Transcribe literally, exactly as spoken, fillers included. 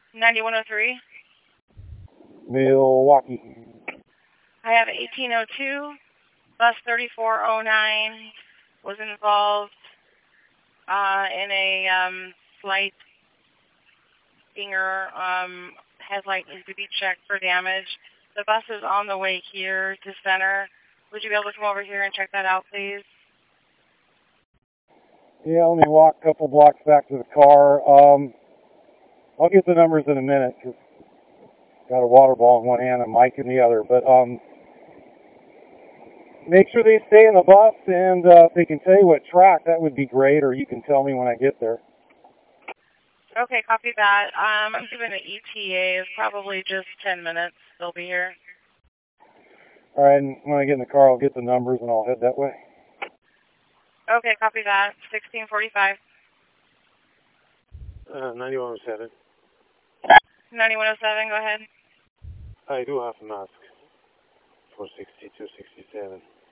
ninety-one oh three. Milwaukee. I have eighteen oh two. Bus thirty-four oh nine was involved uh, in a um, slight stinger. Um, headlight needs to be checked for damage. The bus is on the way here to center. Would you be able to come over here and check that out, please? Yeah, let me walk a couple blocks back to the car. Um, I'll get the numbers in a minute because got a water ball in one hand and a mic in the other. But um, make sure they stay in the bus, and uh, if they can tell you what track, that would be great, or you can tell me when I get there. Okay, copy that. Um, I'm giving the E T A is probably just ten minutes. They'll be here. All right, and when I get in the car, I'll get the numbers, and I'll head that way. Okay, copy that. sixteen forty-five. Uh, ninety-one oh seven. ninety-one oh seven, go ahead. I do have a mask for sixty-two sixty-seven.